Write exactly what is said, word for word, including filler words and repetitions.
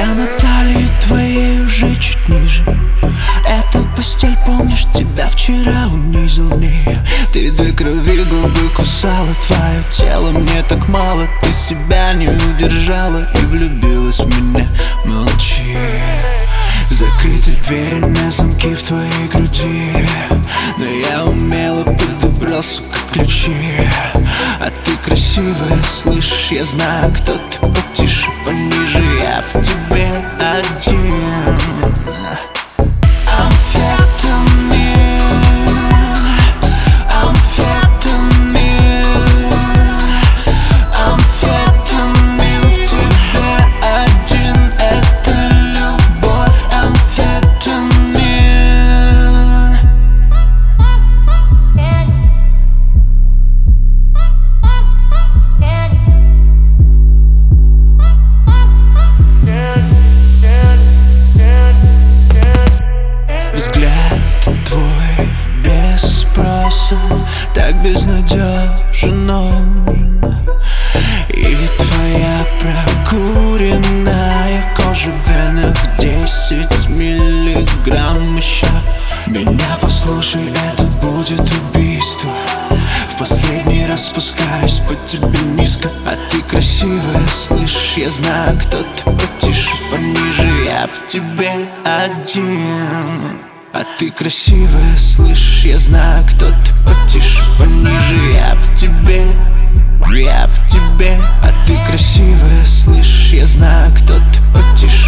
Я на талии твоей уже чуть ниже. Эта постель, помнишь, тебя вчера унизил в ней. Ты до крови губы кусала, твое тело мне так мало. Ты себя не удержала и влюбилась в меня. Молчи. Закрыты двери на замки в твоей груди, но я умело подобрал, сука, ключи. А ты красивая, слышишь, я знаю, кто ты. Потише, пониже, я в тебе один. Твой без спроса так безнадежен он. И твоя прокуренная кожа в венах десять миллиграмм еще. Меня послушай, это будет убийство. В последний раз спускаюсь по тебе низко. А ты красивая, слышишь, я знаю, кто ты. Потише, пониже, я в тебе один. А ты красивая, слышишь, я знаю, кто ты. Потише, пониже, я в тебе, я в тебе. А ты красивая, слышишь, я знаю, кто ты. Потише.